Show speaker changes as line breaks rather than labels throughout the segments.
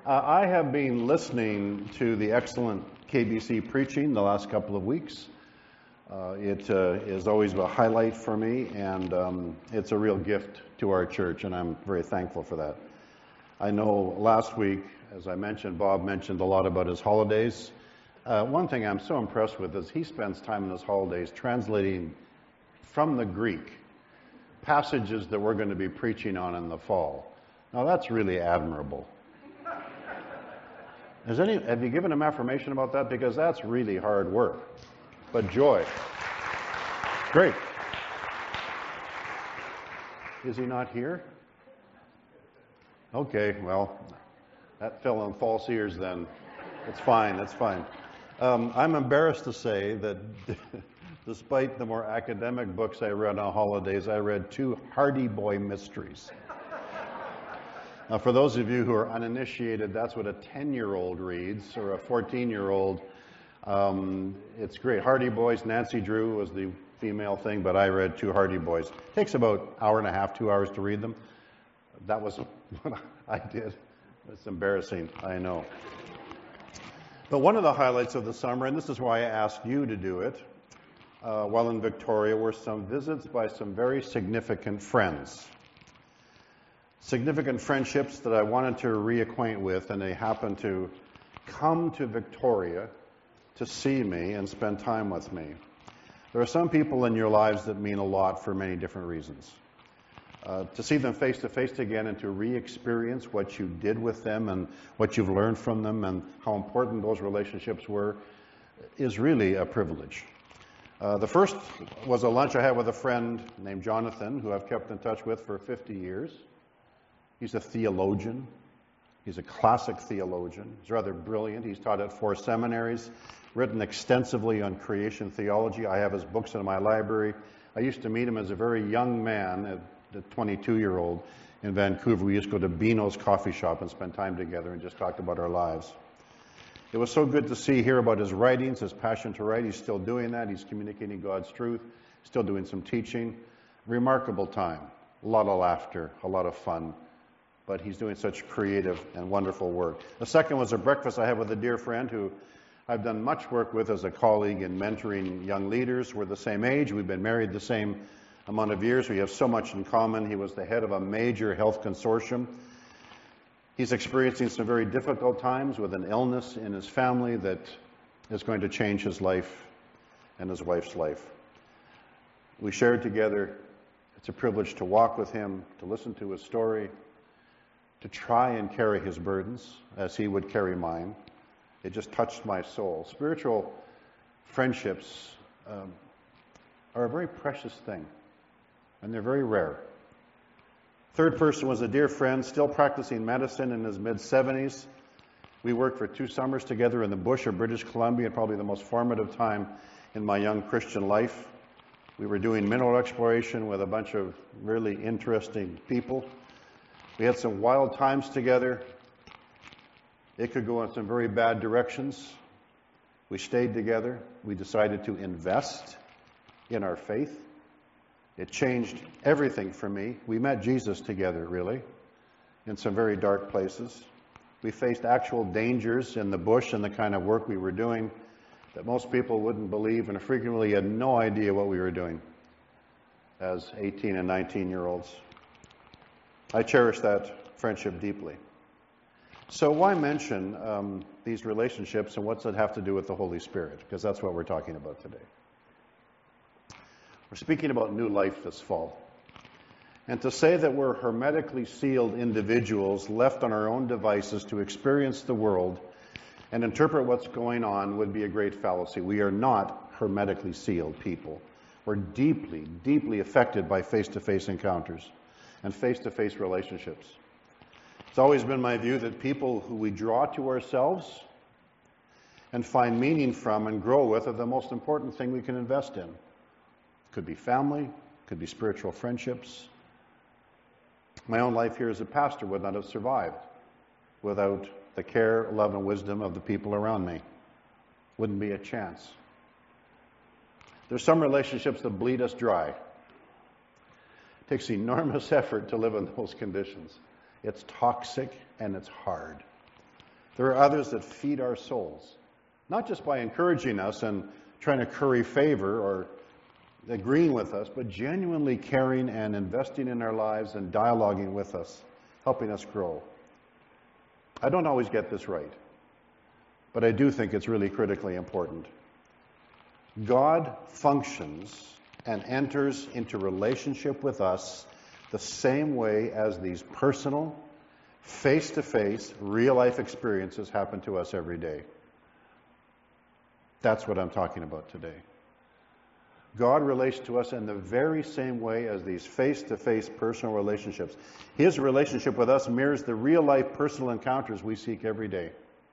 I have been listening to the excellent KBC preaching the last couple of weeks. It is always a highlight for me, and it's a real gift to our church, and I'm very thankful for that. I know last week, as I mentioned, Bob mentioned a lot about his holidays. One thing I'm so impressed with is he spends time in his holidays translating from the Greek passages that we're going to be preaching on in the fall. Now that's really admirable. Have you given him affirmation about that? Because that's really hard work. But joy. Great. Is he not here? Okay, well, that fell on false ears then. It's fine, that's fine. I'm embarrassed to say that despite the more academic books I read on holidays, I read 2 Hardy Boy mysteries. Now, for those of you who are uninitiated, that's what a 10-year-old reads, or a 14-year-old. It's great. Hardy Boys, Nancy Drew was the female thing, but I read 2 Hardy Boys. It takes about an hour and a half, 2 hours to read them. That was what I did. It's embarrassing, I know. But one of the highlights of the summer, and this is why I asked you to do it, while in Victoria, were some visits by some very significant friends. Significant friendships that I wanted to reacquaint with, and they happened to come to Victoria to see me and spend time with me. There are some people in your lives that mean a lot for many different reasons. To see them face to face again and to re-experience what you did with them and what you've learned from them and how important those relationships were is really a privilege. The first was a lunch I had with a friend named Jonathan, who I've kept in touch with for 50 years. He's a theologian. He's a classic theologian. He's rather brilliant. He's taught at 4 seminaries, written extensively on creation theology. I have his books in my library. I used to meet him as a very young man, a 22-year-old, in Vancouver. We used to go to Beano's coffee shop and spend time together and just talk about our lives. It was so good to hear about his writings, his passion to write. He's still doing that. He's communicating God's truth, still doing some teaching. Remarkable time. A lot of laughter, a lot of fun. But he's doing such creative and wonderful work. The second was a breakfast I had with a dear friend who I've done much work with as a colleague in mentoring young leaders. We're the same age. We've been married the same amount of years. We have so much in common. He was the head of a major health consortium. He's experiencing some very difficult times with an illness in his family that is going to change his life and his wife's life. We shared together. It's a privilege to walk with him, to listen to his story, to try and carry his burdens as he would carry mine. It just touched my soul. Spiritual friendships are a very precious thing, and they're very rare. Third person was a dear friend, still practicing medicine in his mid-70s. We worked for 2 summers together in the bush of British Columbia, probably the most formative time in my young Christian life. We were doing mineral exploration with a bunch of really interesting people. We had some wild times together. It could go in some very bad directions. We stayed together. We decided to invest in our faith. It changed everything for me. We met Jesus together, really, in some very dark places. We faced actual dangers in the bush and the kind of work we were doing that most people wouldn't believe, and frequently had no idea what we were doing as 18 and 19-year-olds. I cherish that friendship deeply. So why mention these relationships, and what's it have to do with the Holy Spirit? Because that's what we're talking about today. We're speaking about new life this fall. And to say that we're hermetically sealed individuals left on our own devices to experience the world and interpret what's going on would be a great fallacy. We are not hermetically sealed people. We're deeply, deeply affected by face-to-face encounters and face-to-face relationships. It's always been my view that people who we draw to ourselves and find meaning from and grow with are the most important thing we can invest in. Could be family, could be spiritual friendships. My own life here as a pastor would not have survived without the care, love, and wisdom of the people around me. Wouldn't be a chance. There's some relationships that bleed us dry. It takes enormous effort to live in those conditions. It's toxic and it's hard. There are others that feed our souls, not just by encouraging us and trying to curry favor or agreeing with us, but genuinely caring and investing in our lives and dialoguing with us, helping us grow. I don't always get this right, but I do think it's really critically important. God functions and enters into relationship with us the same way as these personal, face-to-face, real-life experiences happen to us every day. That's what I'm talking about today. God relates to us in the very same way as these face-to-face personal relationships. His relationship with us mirrors the real-life personal encounters we seek every day.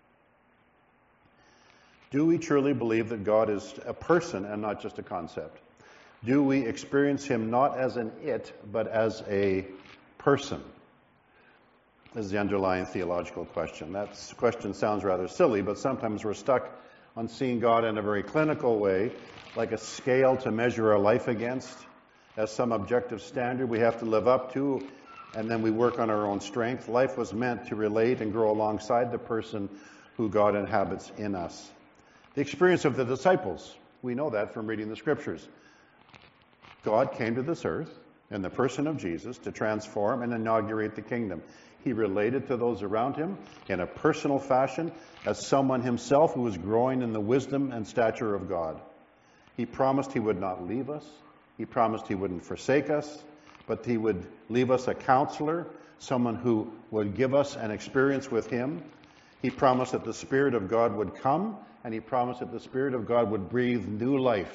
Do we truly believe that God is a person and not just a concept? Do we experience him not as an it, but as a person? This is the underlying theological question. That question sounds rather silly, but sometimes we're stuck on seeing God in a very clinical way, like a scale to measure our life against, as some objective standard we have to live up to, and then we work on our own strength. Life was meant to relate and grow alongside the person who God inhabits in us. The experience of the disciples, we know that from reading the scriptures. God came to this earth in the person of Jesus to transform and inaugurate the kingdom. He related to those around him in a personal fashion as someone himself who was growing in the wisdom and stature of God. He promised he would not leave us. He promised he wouldn't forsake us, but he would leave us a counselor, someone who would give us an experience with him. He promised that the Spirit of God would come, and he promised that the Spirit of God would breathe new life.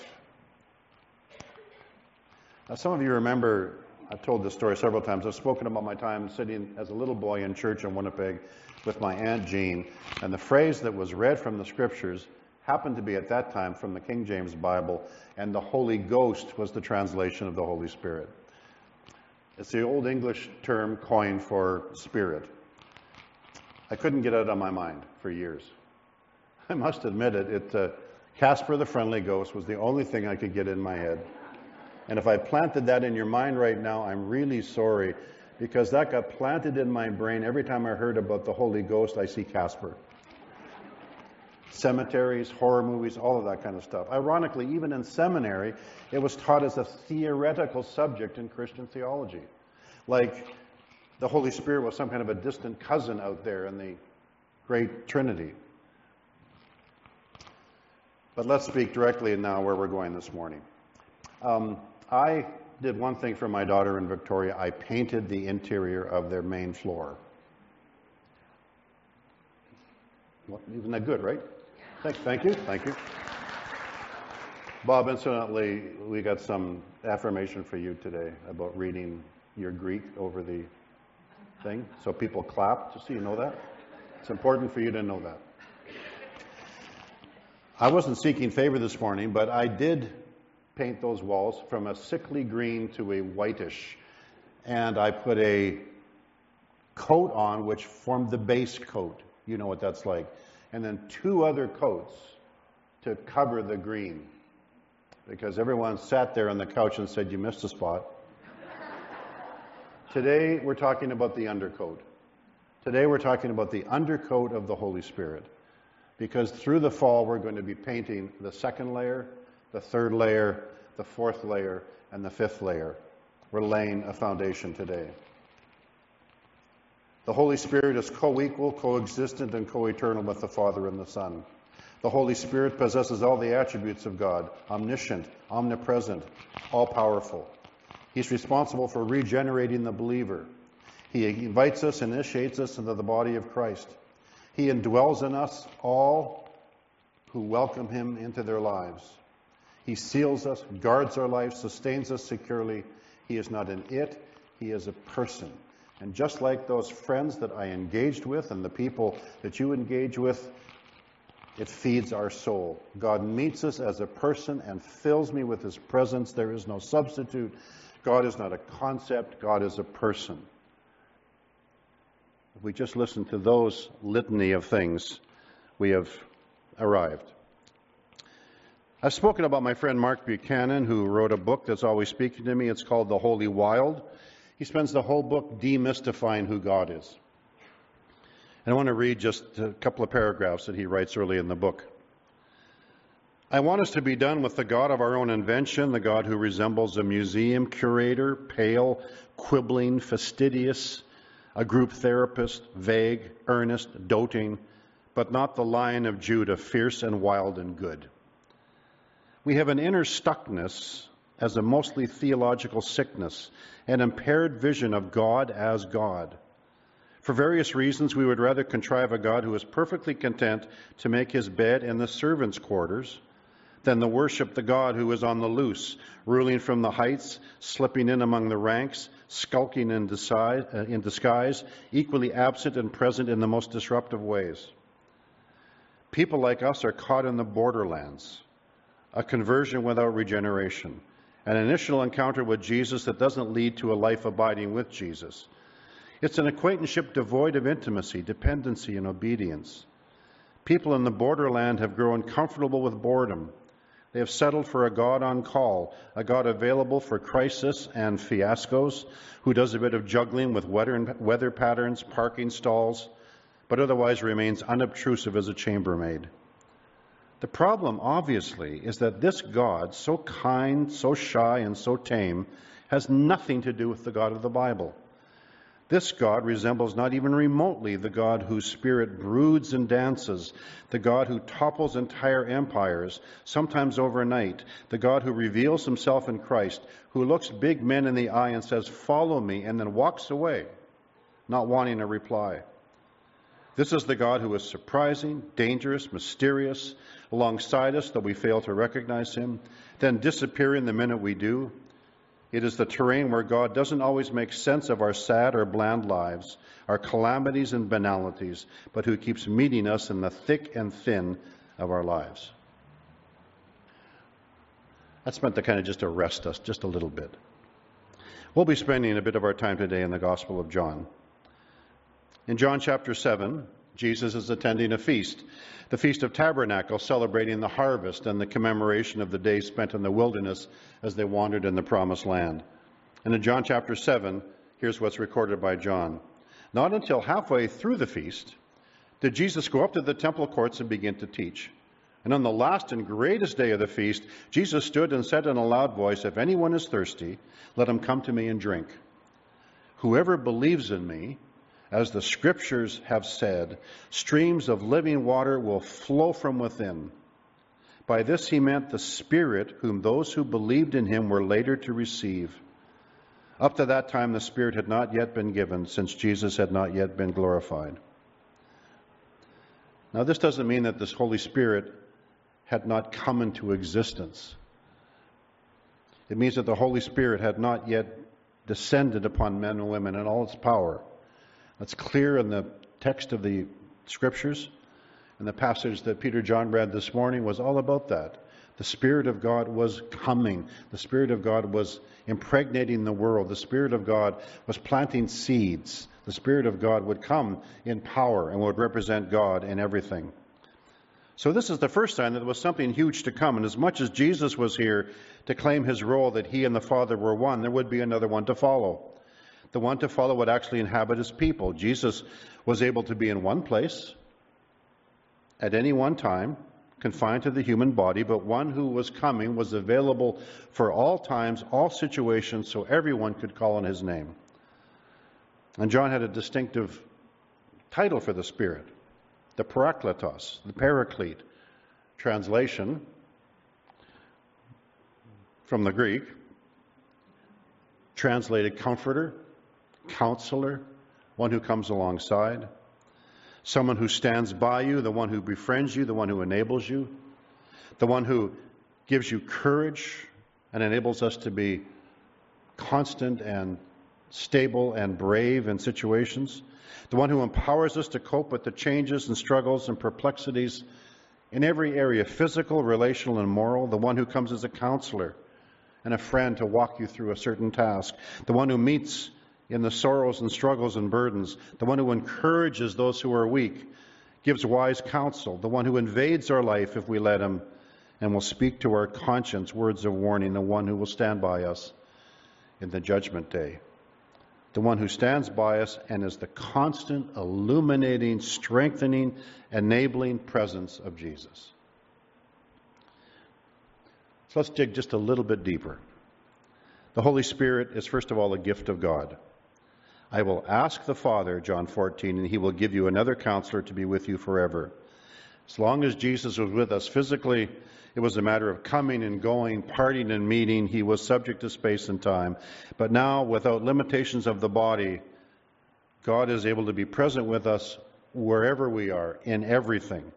Now, some of you remember, I've told this story several times. I've spoken about my time sitting as a little boy in church in Winnipeg with my Aunt Jean, and the phrase that was read from the scriptures happened to be at that time from the King James Bible, and the Holy Ghost was the translation of the Holy Spirit. It's the old English term coined for spirit. I couldn't get it out of my mind for years. I must admit it. Casper the Friendly Ghost was the only thing I could get in my head. And if I planted that in your mind right now, I'm really sorry, because that got planted in my brain. Every time I heard about the Holy Ghost, I see Casper. Cemeteries, horror movies, all of that kind of stuff. Ironically, even in seminary, it was taught as a theoretical subject in Christian theology. Like the Holy Spirit was some kind of a distant cousin out there in the great Trinity. But let's speak directly now where we're going this morning. I did one thing for my daughter in Victoria. I painted the interior of their main floor. Well, isn't that good, right? Thank you. Bob, incidentally, we got some affirmation for you today about reading your Greek over the thing. So people clap, just so you know that. It's important for you to know that. I wasn't seeking favor this morning, but I did paint those walls from a sickly green to a whitish. And I put a coat on which formed the base coat. You know what that's like. And then 2 other coats to cover the green. Because everyone sat there on the couch and said, you missed a spot. Today we're talking about the undercoat. Today we're talking about the undercoat of the Holy Spirit. Because through the fall we're going to be painting the 2nd layer, the 3rd layer, the 4th layer, and the 5th layer. We're laying a foundation today. The Holy Spirit is co-equal, co-existent, and co-eternal with the Father and the Son. The Holy Spirit possesses all the attributes of God, omniscient, omnipresent, all-powerful. He's responsible for regenerating the believer. He invites us, initiates us into the body of Christ. He indwells in us all who welcome him into their lives. He seals us, guards our lives, sustains us securely. He is not an it, he is a person. And just like those friends that I engaged with and the people that you engage with, it feeds our soul. God meets us as a person and fills me with his presence. There is no substitute. God is not a concept. God is a person. If we just listen to those litany of things, we have arrived. I've spoken about my friend Mark Buchanan, who wrote a book that's always speaking to me. It's called The Holy Wild. He spends the whole book demystifying who God is. And I want to read just a couple of paragraphs that he writes early in the book. I want us to be done with the God of our own invention, the God who resembles a museum curator, pale, quibbling, fastidious, a group therapist, vague, earnest, doting, but not the Lion of Judah, fierce and wild and good. We have an inner stuckness as a mostly theological sickness, an impaired vision of God as God. For various reasons, we would rather contrive a God who is perfectly content to make his bed in the servants' quarters than to worship the God who is on the loose, ruling from the heights, slipping in among the ranks, skulking in disguise, equally absent and present in the most disruptive ways. People like us are caught in the borderlands, a conversion without regeneration, an initial encounter with Jesus that doesn't lead to a life abiding with Jesus. It's an acquaintanceship devoid of intimacy, dependency, and obedience. People in the borderland have grown comfortable with boredom. They have settled for a God on call, a God available for crisis and fiascos, who does a bit of juggling with weather patterns, parking stalls, but otherwise remains unobtrusive as a chambermaid. The problem, obviously, is that this God, so kind, so shy, and so tame, has nothing to do with the God of the Bible. This God resembles not even remotely the God whose spirit broods and dances, the God who topples entire empires, sometimes overnight, the God who reveals himself in Christ, who looks big men in the eye and says, "Follow me," and then walks away, not wanting a reply. This is the God who is surprising, dangerous, mysterious, alongside us, though we fail to recognize him, then disappearing the minute we do. It is the terrain where God doesn't always make sense of our sad or bland lives, our calamities and banalities, but who keeps meeting us in the thick and thin of our lives. That's meant to kind of just arrest us just a little bit. We'll be spending a bit of our time today in the Gospel of John. In John chapter 7, Jesus is attending a feast, the Feast of Tabernacles, celebrating the harvest and the commemoration of the days spent in the wilderness as they wandered in the Promised Land. And in John chapter 7, here's what's recorded by John. Not until halfway through the feast did Jesus go up to the temple courts and begin to teach. And on the last and greatest day of the feast, Jesus stood and said in a loud voice, "If anyone is thirsty, let him come to me and drink. Whoever believes in me, as the scriptures have said, streams of living water will flow from within." By this he meant the Spirit, whom those who believed in him were later to receive. Up to that time, the Spirit had not yet been given, since Jesus had not yet been glorified. Now, this doesn't mean that this Holy Spirit had not come into existence. It means that the Holy Spirit had not yet descended upon men and women in all its power. That's clear in the text of the Scriptures. And the passage that Peter John read this morning was all about that. The Spirit of God was coming. The Spirit of God was impregnating the world. The Spirit of God was planting seeds. The Spirit of God would come in power and would represent God in everything. So this is the first sign that there was something huge to come. And as much as Jesus was here to claim his role that he and the Father were one, there would be another one to follow. The one to follow would actually inhabit his people. Jesus was able to be in one place at any one time, confined to the human body, but one who was coming was available for all times, all situations, so everyone could call on his name. And John had a distinctive title for the Spirit, the Parakletos, the Paraclete. Translation from the Greek, translated comforter, counselor, one who comes alongside, someone who stands by you, the one who befriends you, the one who enables you, the one who gives you courage and enables us to be constant and stable and brave in situations, the one who empowers us to cope with the changes and struggles and perplexities in every area, physical, relational, and moral, the one who comes as a counselor and a friend to walk you through a certain task, the one who meets in the sorrows and struggles and burdens, the one who encourages those who are weak, gives wise counsel, the one who invades our life if we let him, and will speak to our conscience words of warning, the one who will stand by us in the judgment day. the one who stands by us and is the constant, illuminating, strengthening, enabling presence of Jesus. So let's dig just a little bit deeper. The Holy Spirit is, first of all, a gift of God. I will ask the Father, John 14, and he will give you another counselor to be with you forever. As long as Jesus was with us physically, it was a matter of coming and going, partying and meeting. He was subject to space and time. But now, without limitations of the body, God is able to be present with us wherever we are, in everything.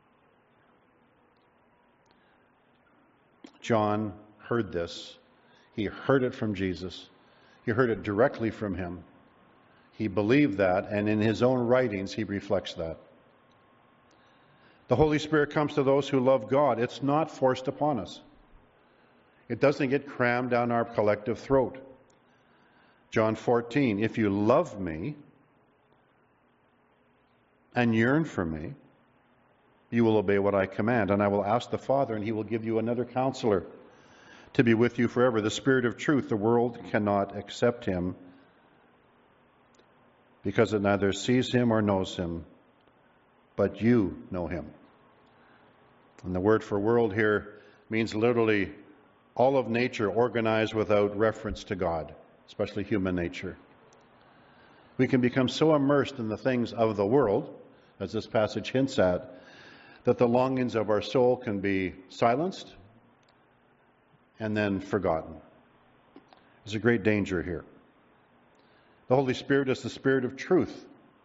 John heard this. He heard it from Jesus. He heard it directly from him. He believed that, and in his own writings, he reflects that. The Holy Spirit comes to those who love God. It's not forced upon us. It doesn't get crammed down our collective throat. John 14, if you love me and yearn for me, you will obey what I command. And I will ask the Father, and he will give you another counselor to be with you forever. The Spirit of truth. The world cannot accept him because it neither sees him or knows him, but you know him. And the word for world here means literally all of nature organized without reference to God, especially human nature. We can become so immersed in the things of the world, as this passage hints at, that the longings of our soul can be silenced and then forgotten. There's a great danger here. The Holy Spirit is the Spirit of truth.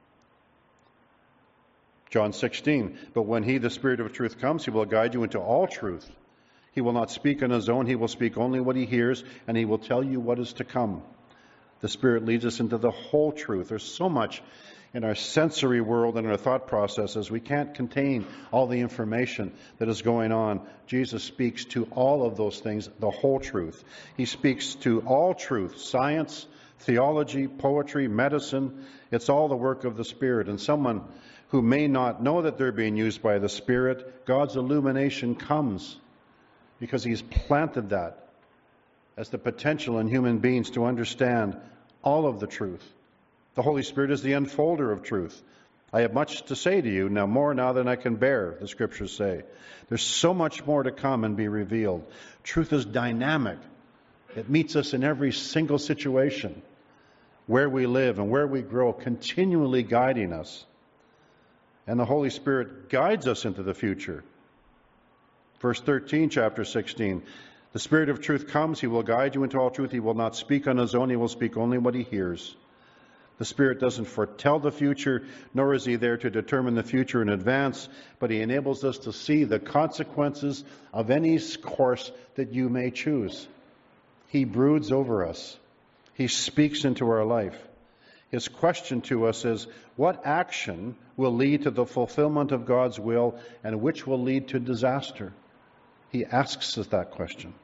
John 16, but when he, the Spirit of truth, comes, he will guide you into all truth. He will not speak on his own. He will speak only what he hears, and he will tell you what is to come. The Spirit leads us into the whole truth. There's so much in our sensory world and our thought processes. We can't contain all the information that is going on. Jesus speaks to all of those things, the whole truth. He speaks to all truth, science, theology, poetry, medicine. It's all the work of the Spirit. And someone who may not know that they're being used by the Spirit, God's illumination comes because he's planted that as the potential in human beings to understand all of the truth. The Holy Spirit is the unfolder of truth. I have much to say to you, now more now than I can bear, the Scriptures say. There's so much more to come and be revealed. Truth is dynamic. It meets us in every single situation, where we live and where we grow, continually guiding us. And the Holy Spirit guides us into the future. Verse 13, chapter 16. The Spirit of truth comes, he will guide you into all truth. He will not speak on his own, he will speak only what he hears. The Spirit doesn't foretell the future, nor is he there to determine the future in advance, but he enables us to see the consequences of any course that you may choose. He broods over us. He speaks into our life. His question to us is, what action will lead to the fulfillment of God's will and which will lead to disaster? He asks us that question.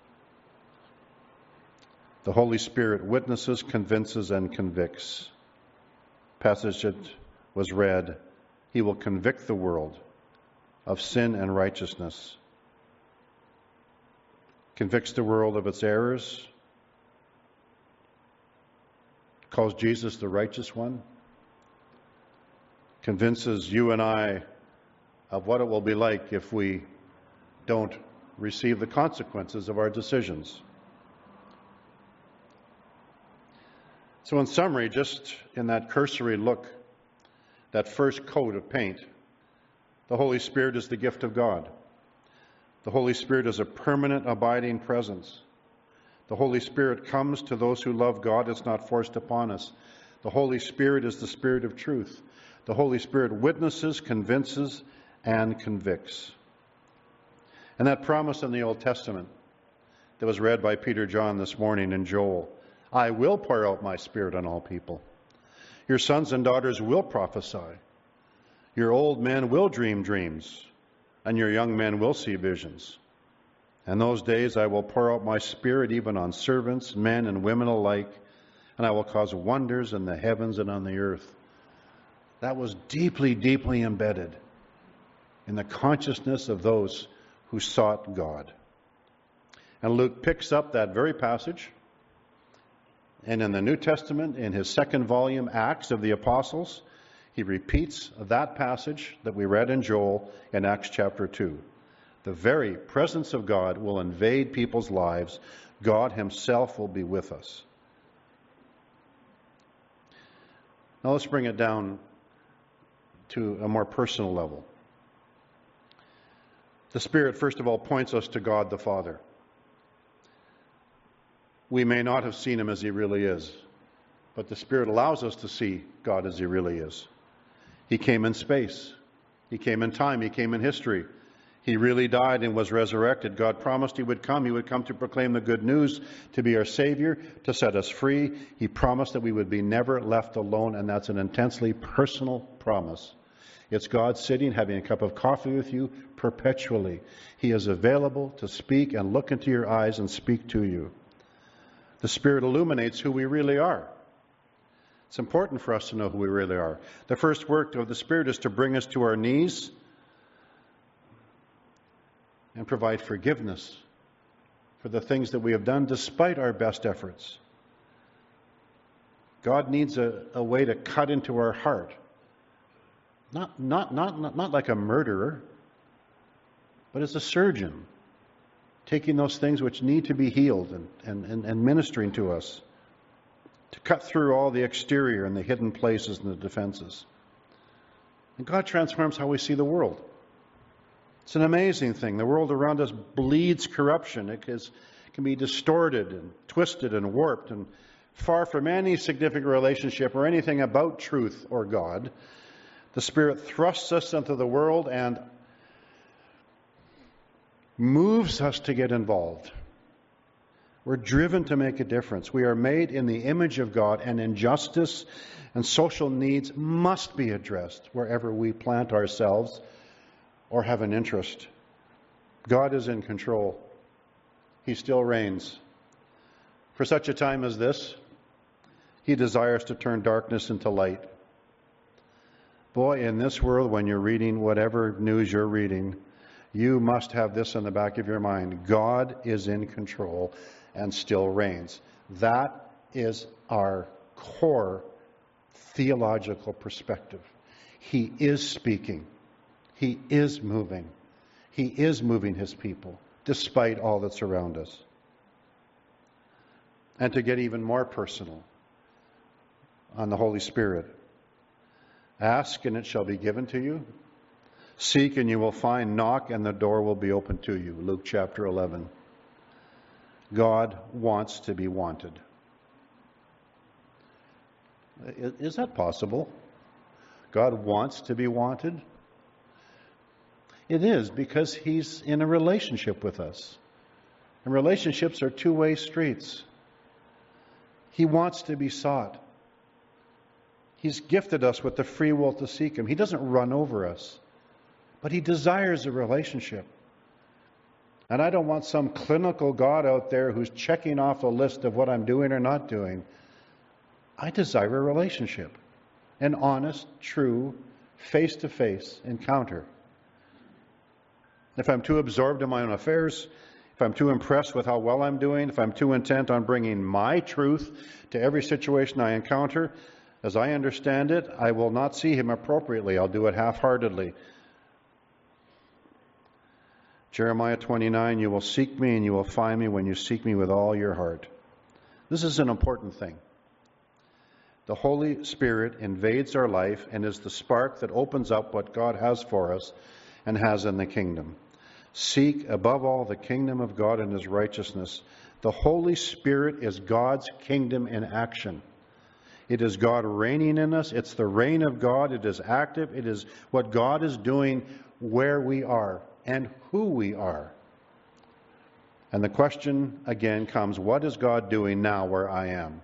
The Holy Spirit witnesses, convinces, and convicts. Passage that was read, he will convict the world of sin and righteousness. Convicts the world of its errors. Calls Jesus the righteous one. Convinces you and I of what it will be like if we don't receive the consequences of our decisions. So in summary, just in that cursory look, that first coat of paint, the Holy Spirit is the gift of God. The Holy Spirit is a permanent, abiding presence. The Holy Spirit comes to those who love God. It's not forced upon us. The Holy Spirit is the Spirit of truth. The Holy Spirit witnesses, convinces, and convicts. And that promise in the Old Testament that was read by Peter John this morning in Joel, I will pour out my Spirit on all people. Your sons and daughters will prophesy. Your old men will dream dreams, and your young men will see visions. In those days I will pour out my Spirit even on servants, men and women alike, and I will cause wonders in the heavens and on the earth. That was deeply, deeply embedded in the consciousness of those who sought God. And Luke picks up that very passage And in the New Testament, in his second volume, Acts of the Apostles, he repeats that passage that we read in Joel in Acts chapter 2. The very presence of God will invade people's lives. God himself will be with us. Now let's bring it down to a more personal level. The Spirit, first of all, points us to God the Father. We may not have seen him as he really is, but the Spirit allows us to see God as he really is. He came in space. He came in time. He came in history. He really died and was resurrected. God promised he would come. He would come to proclaim the good news, to be our Savior, to set us free. He promised that we would be never left alone, and that's an intensely personal promise. It's God sitting, having a cup of coffee with you perpetually. He is available to speak and look into your eyes and speak to you. The Spirit illuminates who we really are. It's important for us to know who we really are. The first work of the Spirit is to bring us to our knees and provide forgiveness for the things that we have done despite our best efforts. God needs a way to cut into our heart. Not like a murderer, but as a surgeon, taking those things which need to be healed and ministering to us, to cut through all the exterior and the hidden places and the defenses. And God transforms how we see the world. It's an amazing thing. The world around us bleeds corruption. It can be distorted and twisted and warped and far from any significant relationship or anything about truth or God. The Spirit thrusts us into the world and moves us to get involved. We're driven to make a difference. We are made in the image of God, and injustice and social needs must be addressed wherever we plant ourselves or have an interest. God is in control. He still reigns. For such a time as this, he desires to turn darkness into light. Boy, in this world, when you're reading whatever news you're reading, you must have this in the back of your mind. God is in control and still reigns. That is our core theological perspective. He is speaking. He is moving. He is moving his people, despite all that's around us. And to get even more personal on the Holy Spirit, ask and it shall be given to you. Seek and you will find. Knock and the door will be opened to you. Luke chapter 11. God wants to be wanted. Is that possible? God wants to be wanted? It is, because he's in a relationship with us. And relationships are two-way streets. He wants to be sought. He's gifted us with the free will to seek him. He doesn't run over us, but he desires a relationship. And I don't want some clinical God out there who's checking off a list of what I'm doing or not doing. I desire a relationship, an honest, true, face-to-face encounter. If I'm too absorbed in my own affairs, if I'm too impressed with how well I'm doing, if I'm too intent on bringing my truth to every situation I encounter, as I understand it, I will not see him appropriately. I'll do it half-heartedly. Jeremiah 29, you will seek me and you will find me when you seek me with all your heart. This is an important thing. The Holy Spirit invades our life and is the spark that opens up what God has for us and has in the kingdom. Seek above all the kingdom of God and his righteousness. The Holy Spirit is God's kingdom in action. It is God reigning in us. It's the reign of God. It is active. It is what God is doing where we are and who we are. And the question again comes, what is God doing now where I am?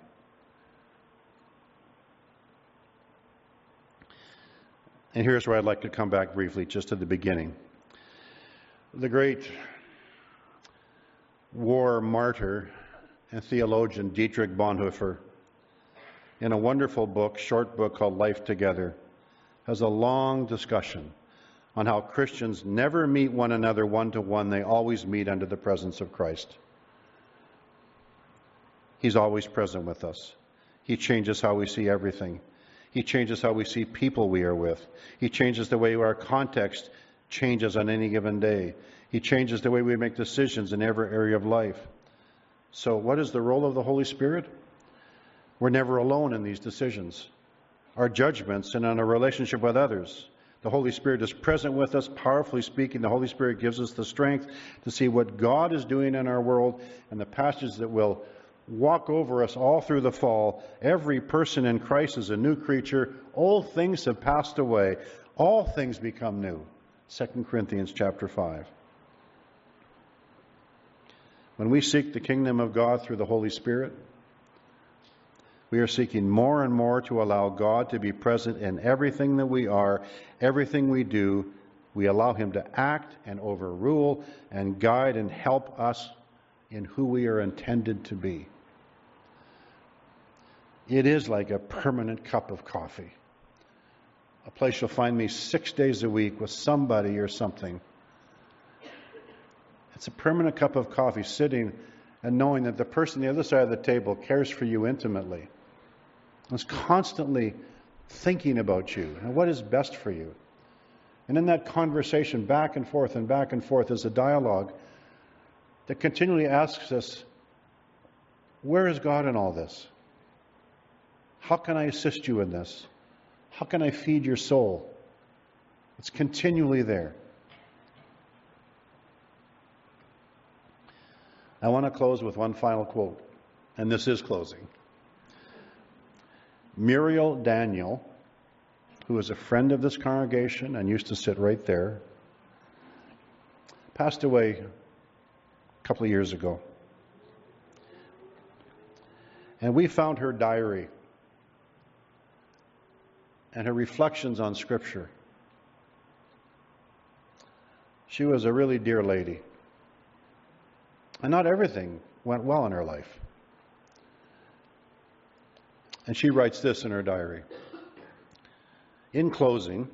And here's where I'd like to come back briefly, just to the beginning. The great war martyr and theologian Dietrich Bonhoeffer, in a wonderful book, short book called Life Together, has a long discussion on how Christians never meet one another one-to-one. They always meet under the presence of Christ. He's always present with us. He changes how we see everything. He changes how we see people we are with. He changes the way our context changes on any given day. He changes the way we make decisions in every area of life. So what is the role of the Holy Spirit? We're never alone in these decisions, our judgments, and in our relationship with others. The Holy Spirit is present with us, powerfully speaking. The Holy Spirit gives us the strength to see what God is doing in our world, and the passages that will walk over us all through the fall. Every person in Christ is a new creature. Old things have passed away. All things become new. 2 Corinthians chapter 5. When we seek the kingdom of God through the Holy Spirit, we are seeking more and more to allow God to be present in everything that we are, everything we do. We allow Him to act and overrule and guide and help us in who we are intended to be. It is like a permanent cup of coffee. A place you'll find me 6 days a week with somebody or something. It's a permanent cup of coffee, sitting and knowing that the person on the other side of the table cares for you intimately. Is constantly thinking about you and what is best for you. And in that conversation, back and forth is a dialogue that continually asks us, where is God in all this? How can I assist you in this? How can I feed your soul? It's continually there. I want to close with one final quote, and this is closing. Muriel Daniel, who is a friend of this congregation and used to sit right there, passed away a couple of years ago. And we found her diary and her reflections on Scripture. She was a really dear lady. And not everything went well in her life. And she writes this in her diary. In closing,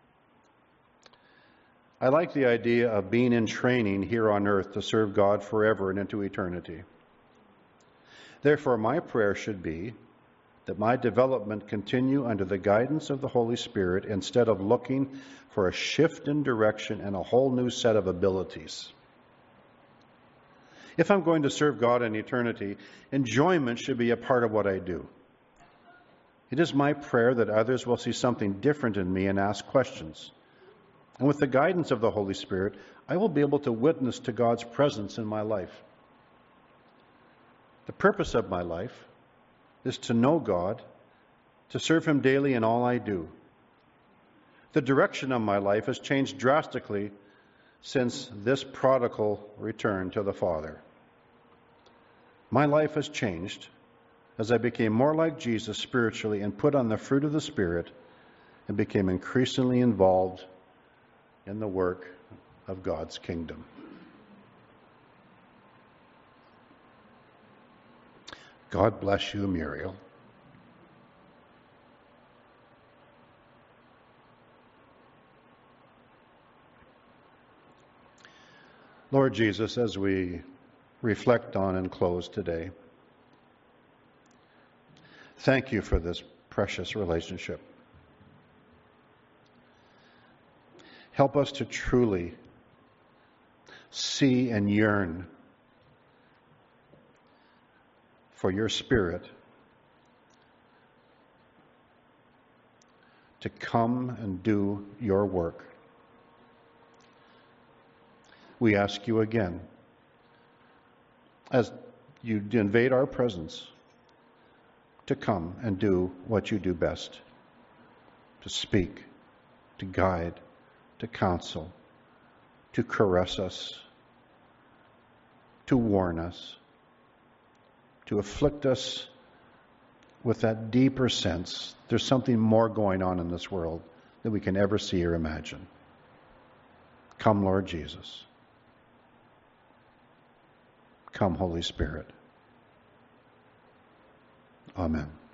I like the idea of being in training here on earth to serve God forever and into eternity. Therefore, my prayer should be that my development continue under the guidance of the Holy Spirit instead of looking for a shift in direction and a whole new set of abilities. If I'm going to serve God in eternity, enjoyment should be a part of what I do. It is my prayer that others will see something different in me and ask questions. And with the guidance of the Holy Spirit, I will be able to witness to God's presence in my life. The purpose of my life is to know God, to serve Him daily in all I do. The direction of my life has changed drastically since this prodigal returned to the Father. My life has changed as I became more like Jesus spiritually and put on the fruit of the Spirit and became increasingly involved in the work of God's kingdom. God bless you, Muriel. Lord Jesus, as we reflect on and close today, thank you for this precious relationship. Help us to truly see and yearn for your Spirit to come and do your work. We ask you again, as you invade our presence, to come and do what you do best, to speak, to guide, to counsel, to caress us, to warn us, to afflict us with that deeper sense there's something more going on in this world than we can ever see or imagine. Come, Lord Jesus. Come, Holy Spirit. Amen.